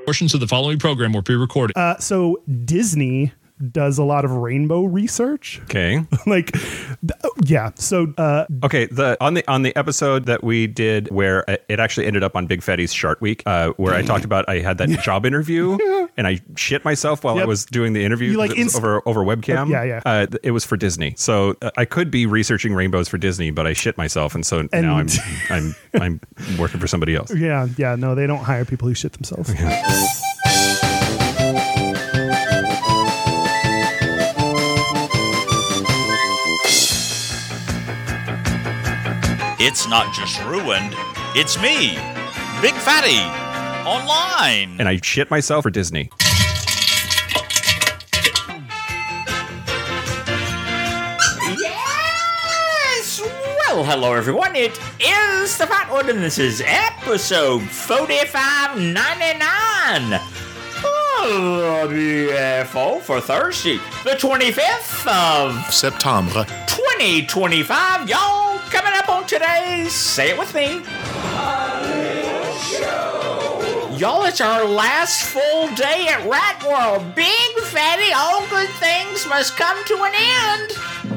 Portions of the following program were pre-recorded. So Disney does a lot of rainbow research. Okay. So okay, on the episode that we did where it actually ended up on Big Fatty's Shark Week, where I talked about I had that job interview and I shit myself while I was doing the interview over webcam. It was for Disney. So I could be researching rainbows for Disney, but I shit myself, and now I'm working for somebody else. No, they don't hire people who shit themselves. Yeah. It's not just ruined, it's me, Big Fatty, online. And I shit myself for Disney. Yes! Well, hello everyone, it is the Fat One, and this is episode 4599. BFO for Thursday, the 25th of September 2025. Y'all, coming up on today's Say It With Me. Y'all, it's our last full day at Rat World. Big Fatty, all good things must come to an end.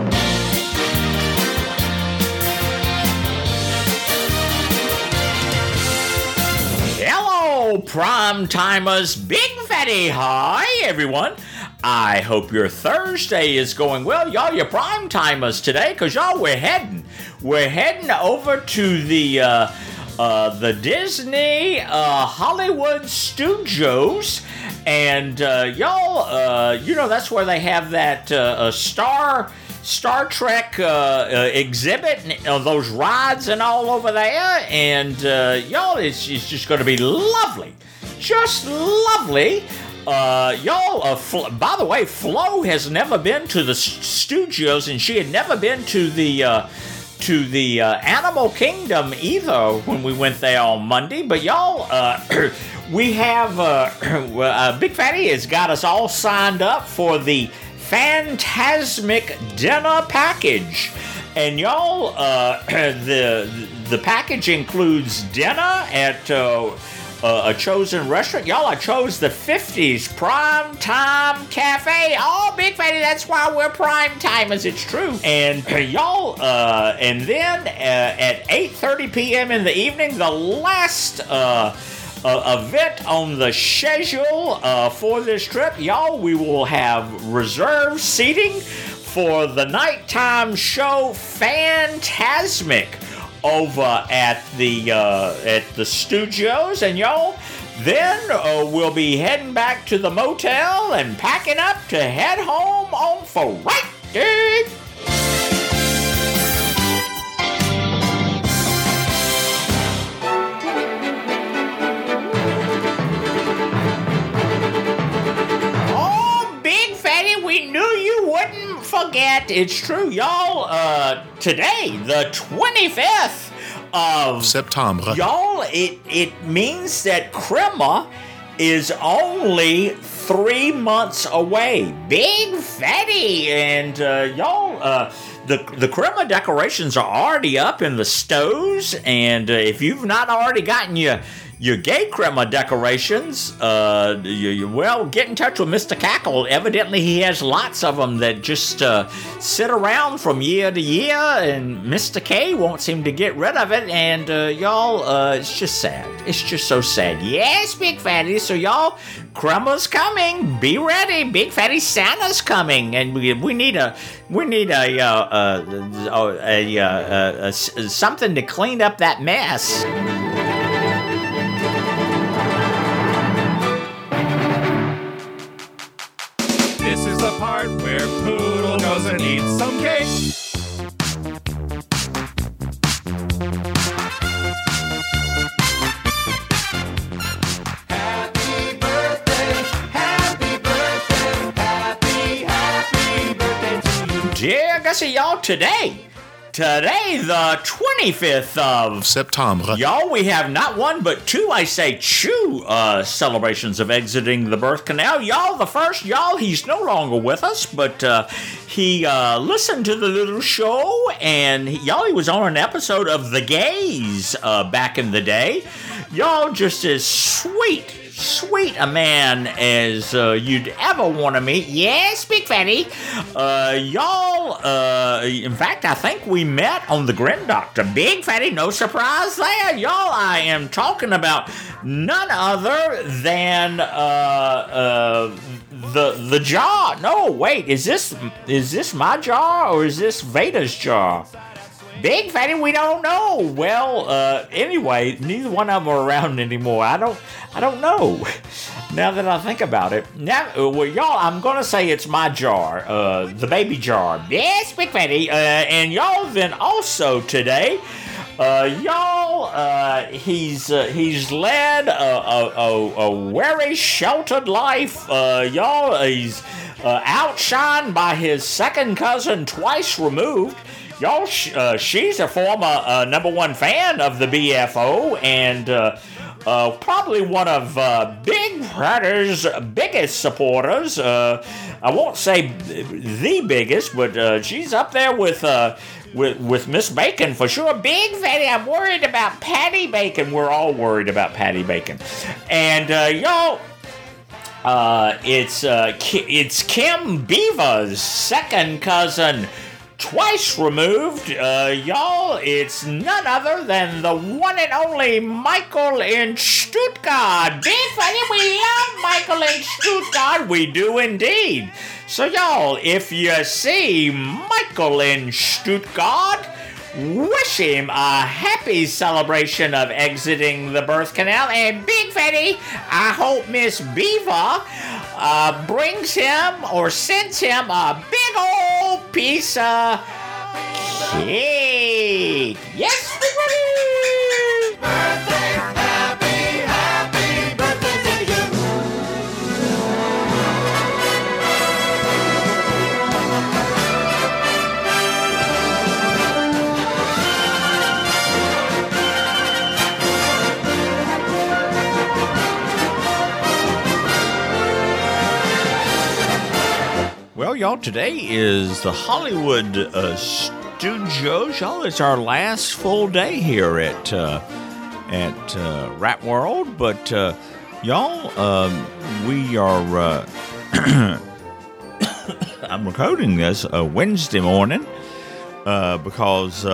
Hello, Prime Timers. Big Fatty. Hi, everyone. I hope your Thursday is going well. Y'all, you're Prime Timers today, because y'all, we're heading over to the Disney Hollywood Studios, and y'all, that's where they have that Star Trek exhibit and those rides and all over there, and y'all, it's just going to be lovely, just lovely. Y'all, by the way, Flo has never been to the studios, and she had never been to the Animal Kingdom either when we went there on Monday. But y'all, we have Big Fatty has got us all signed up for the Fantasmic dinner package, and y'all, the package includes dinner at a chosen restaurant. Y'all, I chose the 50s Prime Time Cafe. Oh, Big Fatty, that's why we're prime timers. It's true. And y'all, and then at 8:30 p.m. in the evening, the last event on the schedule for this trip, y'all, we will have reserved seating for the nighttime show Fantasmic over at the studios, and y'all, then we'll be heading back to the motel and packing up to head home on Friday. Oh, Big Fatty, we knew you wouldn't forget. It's true, y'all. Today, the 25th of September. Y'all, it means that Crema is only 3 months away. Big Fatty, and y'all, the Crema decorations are already up in the stoves, and if you've not already gotten your gay Crema decorations, well, get in touch with Mr. Cackle. Evidently, he has lots of them that just sit around from year to year, and Mr. K won't seem to get rid of it, and y'all, it's just sad. It's just so sad. Yes, Big Fatty, so y'all, Crema's coming. Be ready. Big Fatty Santa's coming, and we need something to clean up that mess. This is the part where Poodle goes and eats some cake. Happy birthday, happy birthday, happy birthday to you. Dear Gussie, y'all, today, the 25th of September. Y'all, we have not one but two, I say, celebrations of exiting the birth canal. Y'all, the first, y'all, he's no longer with us, but he listened to the little show, and he was on an episode of The Gays back in the day. Y'all, just as sweet sweet a man as you'd ever want to meet. Yes, Big Fatty. Y'all, in fact, I think we met on the Grin Doctor. Big Fatty, no surprise there. Y'all, I am talking about none other than the jar. No, wait, is this my jar or is this Vader's jar? Big Fatty, we don't know. Well, anyway, neither one of them are around anymore. I don't know. Now that I think about it. Now, well, y'all, I'm gonna say it's my jar, the baby jar. Yes, Big Fatty. And y'all, then also today, he's led a very sheltered life. Y'all, he's outshined by his second cousin twice removed. Y'all, she's a former number one fan of the BFO and probably one of Big Fatty's biggest supporters. I won't say the biggest, but she's up there with Miss Bacon for sure. Big Fatty, I'm worried about Patty Bacon. We're all worried about Patty Bacon. And y'all, it's Kim Beaver's second cousin, twice removed. Y'all, it's none other than the one and only Michael in Stuttgart. Big Fatty, we love Michael in Stuttgart. We do indeed. So y'all, if you see Michael in Stuttgart, wish him a happy celebration of exiting the birth canal. And Big Fatty, I hope Miss Beaver brings him or sends him a big old piece of cake. Yes, Big Fatty! Well, y'all, today is the Hollywood Studios. Y'all, it's our last full day here at Rat World. But, y'all, we are... I'm recording this Wednesday morning because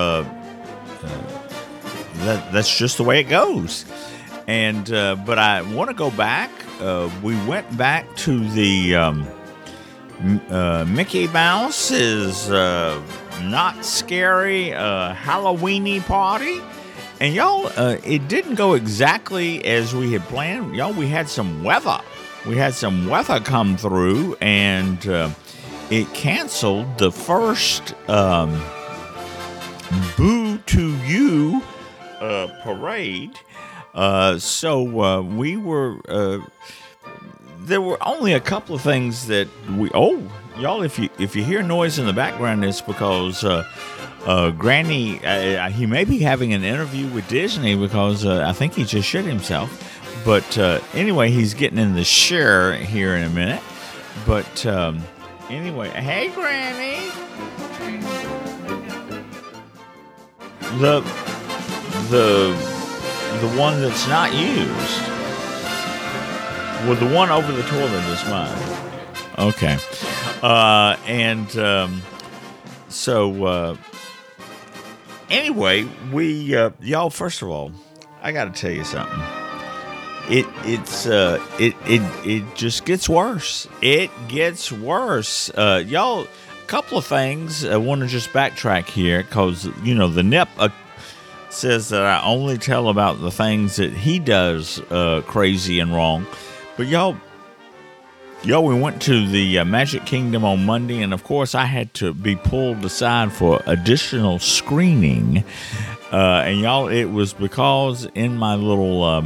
that's just the way it goes. And but I want to go back. We went back to the... Mickey Mouse's not scary Halloweeny party. And y'all, it didn't go exactly as we had planned. Y'all, we had some weather. We had some weather come through, and it canceled the first Boo to You parade. So we were... there were only a couple of things that we... Oh, y'all, if you hear noise in the background, it's because Granny... he may be having an interview with Disney because I think he just shit himself. But anyway, he's getting in the chair here in a minute. But anyway, hey, Granny. The one that's not used. Well, the one over the toilet is mine. Okay. Anyway, we y'all, first of all, I got to tell you something. It just gets worse. It gets worse. Y'all, a couple of things. I want to just backtrack here because, you know, the NIP says that I only tell about the things that he does crazy and wrong. But y'all, we went to the Magic Kingdom on Monday, and of course, I had to be pulled aside for additional screening. And y'all, it was because in my little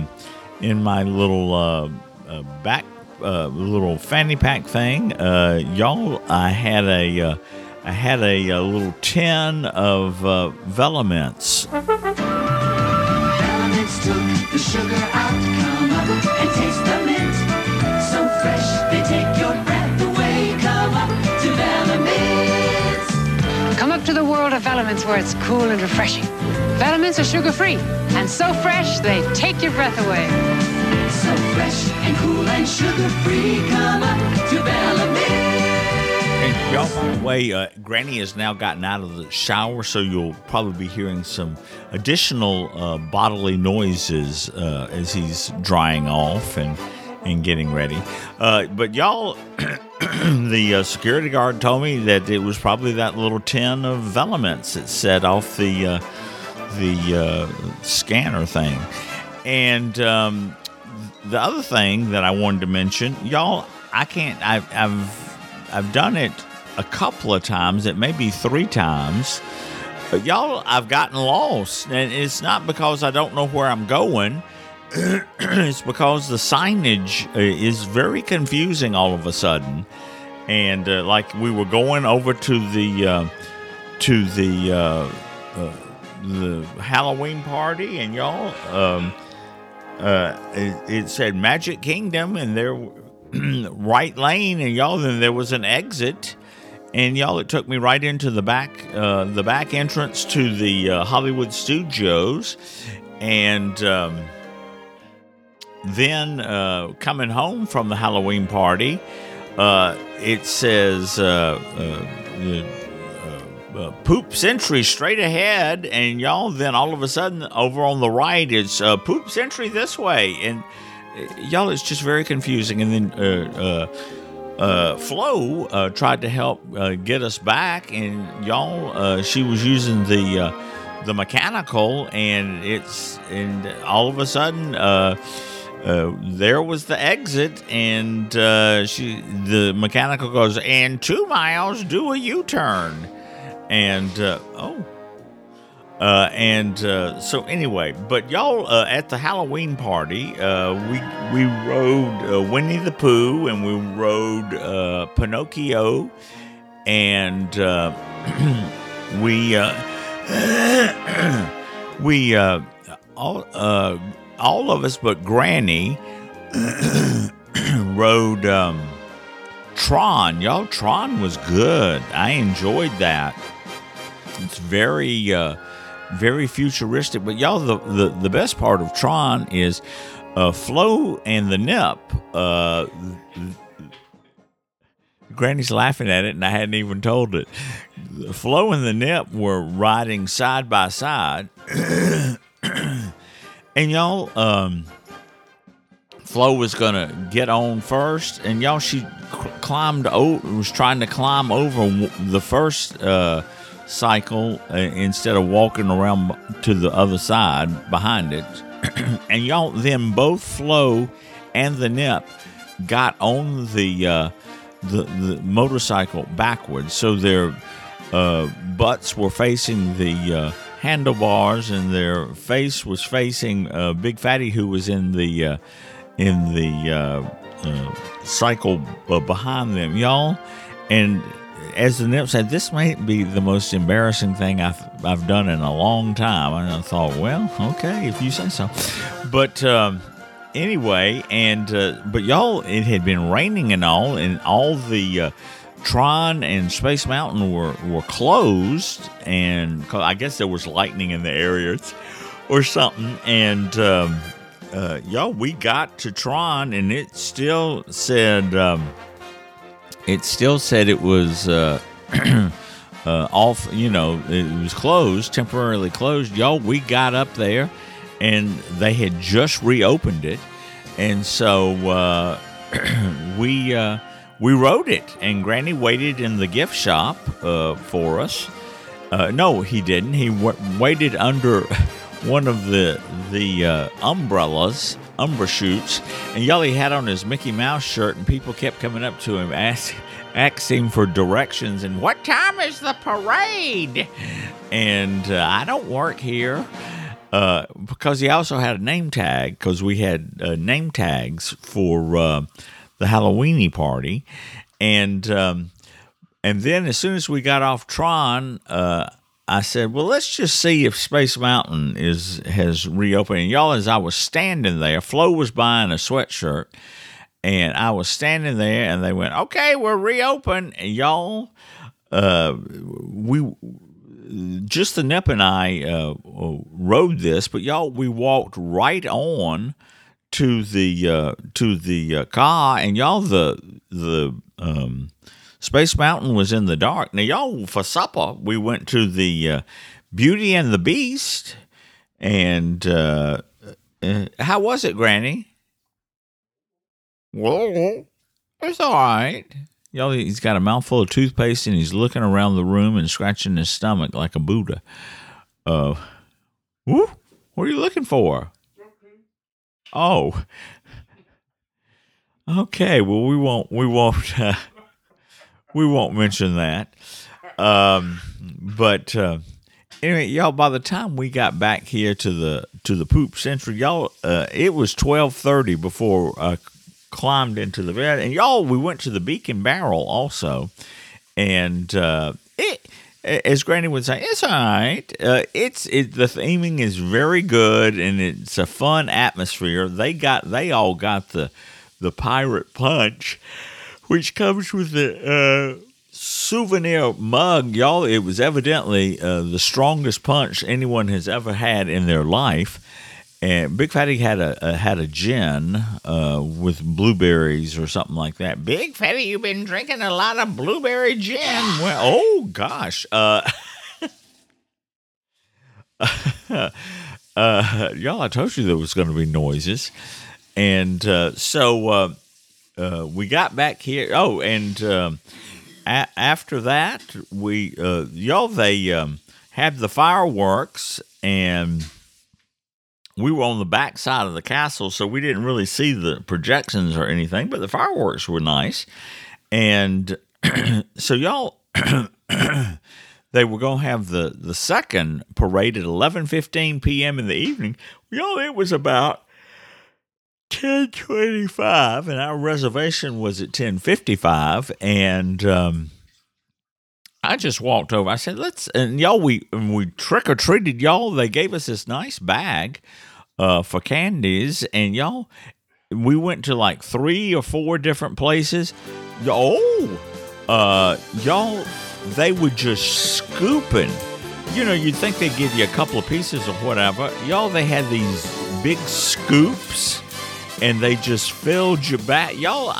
back little fanny pack thing, y'all, I had a little tin of Velaments. Velaments took the sugar out, come up and taste the mint. So fresh, they take your breath away. Come up to Velaments. Come up to the world of Velaments where it's cool and refreshing. Velaments are sugar-free and so fresh they take your breath away. So so fresh and cool and sugar-free. Come up to Bellamy. And y'all, by the way, Granny has now gotten out of the shower, so you'll probably be hearing some additional bodily noises as he's drying off and getting ready. But y'all, the security guard told me that it was probably that little tin of Velements that set off the scanner thing. And the other thing that I wanted to mention, y'all, I've done it a couple of times, it may be 3 times, but y'all, I've gotten lost, and it's not because I don't know where I'm going. It's because the signage is very confusing all of a sudden, and like we were going over to the Halloween party, and y'all, it said Magic Kingdom, and there right lane, and y'all, then there was an exit, and y'all, it took me right into the back entrance to the Hollywood Studios, and then coming home from the Halloween party, it says Poop Century straight ahead, and y'all, then all of a sudden over on the right it's Poop Century this way, and y'all, it's just very confusing. And then Flo tried to help get us back, and y'all, she was using the mechanical, and all of a sudden there was the exit, and the mechanical goes, and 2 miles, do a U-turn, and so anyway, but y'all, at the Halloween party, we rode Winnie the Pooh, and we rode Pinocchio, and all of us but Granny rode Tron. Y'all, Tron was good. I enjoyed that. It's very futuristic. But y'all, the best part of Tron is Flo and the Nip. Granny's laughing at it, and I hadn't even told it. Flo and the Nip were riding side by side. And y'all, Flo was going to get on first, and y'all, she was trying to climb over the first cycle instead of walking around to the other side behind it. And y'all, then both Flo and the Nip got on the motorcycle backwards, so their butts were facing the handlebars, and their face was facing Big Fatty, who was in the cycle behind them, y'all. And as the Nip said, this might be the most embarrassing thing I've done in a long time. And I thought, well, okay, if you say so. But anyway, but y'all, it had been raining and all the Tron and Space Mountain were closed, and I guess there was lightning in the area or something. And y'all, we got to Tron, and it still said it was off. You know, it was closed, temporarily closed. Y'all, we got up there, and they had just reopened it, and so we rode it, and Granny waited in the gift shop for us. No, he didn't. He waited under one of the umbra shoots, and y'all, he had on his Mickey Mouse shirt, and people kept coming up to him asking for directions and what time is the parade? And I don't work here. Because he also had a name tag, because we had name tags for the Halloweeny party, and then as soon as we got off Tron, I said, well, let's just see if Space Mountain has reopened. And y'all, as I was standing there, Flo was buying a sweatshirt, and I was standing there, and they went, okay, we're reopened. And y'all, just the Nip and I rode this, but y'all, we walked right on to the car, and y'all, the Space Mountain was in the dark. Now, y'all, for supper, we went to the Beauty and the Beast, and how was it, Granny? Well, it's all right. Y'all, he's got a mouthful of toothpaste, and he's looking around the room and scratching his stomach like a Buddha. What are you looking for? Oh, okay. Well, we won't mention that. But anyway, y'all, by the time we got back here to the Poop Central, y'all, it was 12:30 before I climbed into the bed. And y'all, we went to the Beak and Barrel also, and as Granny would say, it's all right. The theming is very good, and it's a fun atmosphere. They all got the pirate punch, which comes with the souvenir mug, y'all. It was evidently the strongest punch anyone has ever had in their life. And Big Fatty had a gin with blueberries or something like that. Big Fatty, you've been drinking a lot of blueberry gin. Well, oh gosh, y'all, I told you there was going to be noises, and so we got back here. Oh, and after that, they had the fireworks, and we were on the back side of the castle, so we didn't really see the projections or anything, but the fireworks were nice. And so y'all, they were going to have the second parade at 11:15 p.m. in the evening. Y'all, it was about 10:25, and our reservation was at 10:55, and I just walked over. I said, and y'all, we trick-or-treated, y'all. They gave us this nice bag for candies, and y'all, we went to like 3 or 4 different places. Y'all, they were just scooping. You know, you'd think they'd give you a couple of pieces or whatever. Y'all, they had these big scoops, and they just filled your bag. Y'all,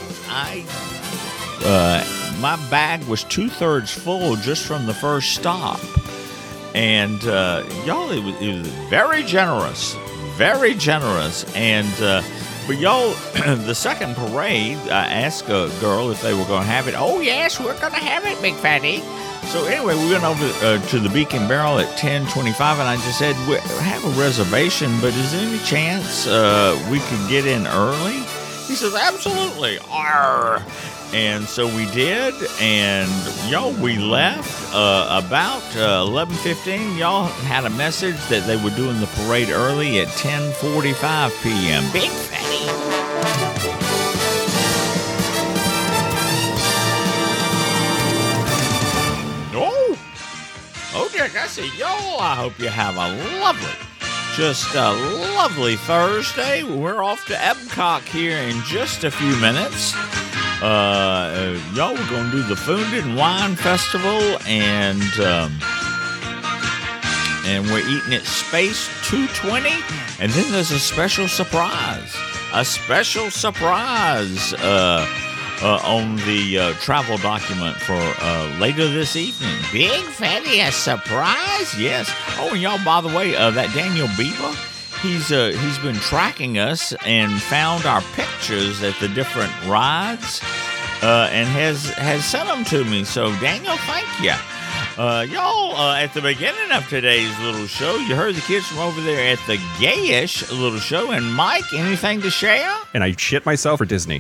my bag was 2/3 full just from the first stop. And, y'all, it was very generous. And, but y'all, the second parade, I asked a girl if they were going to have it. Oh, yes, we're going to have it, Big Fatty. So anyway, we went over to the Beak and Barrel at 10:25, and I just said, we have a reservation, but is there any chance we could get in early? He says, absolutely. Arr. And so we did, and y'all, we left about 11:15. Y'all had a message that they were doing the parade early at 10:45 p.m. Big Fatty. Oh, dear, I see. Y'all, I hope you have a lovely Thursday. We're off to Epcot here in just a few minutes. Y'all, we're going to do the Food and Wine Festival, and we're eating at Space 220, and then there's a special surprise on the travel document for later this evening. Big Fatty, a surprise? Yes. Oh, and y'all, by the way, that Daniel Bieber, he's been tracking us and found our pictures at the different rides and has sent them to me. So, Daniel, thank you. Y'all, at the beginning of today's little show, you heard the kids from over there at the Gayish little show. And Mike, anything to share? And I shit myself for Disney.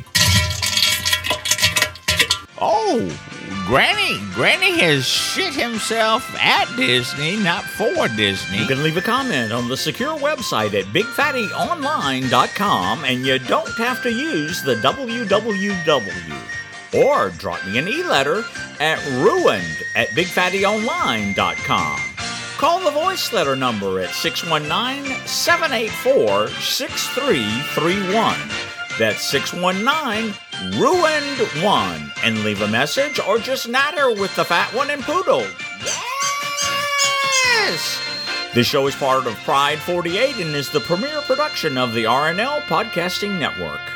Oh, Granny has shit himself at Disney, not for Disney. You can leave a comment on the secure website at BigFattyOnline.com, and you don't have to use the www. Or drop me an e-letter at ruined@BigFattyOnline.com. Call the voice letter number at 619-784-6331. That's 619-RUINED1, and leave a message or just natter with the fat one and Poodle. Yes! This show is part of Pride 48 and is the premier production of the RNL Podcasting Network.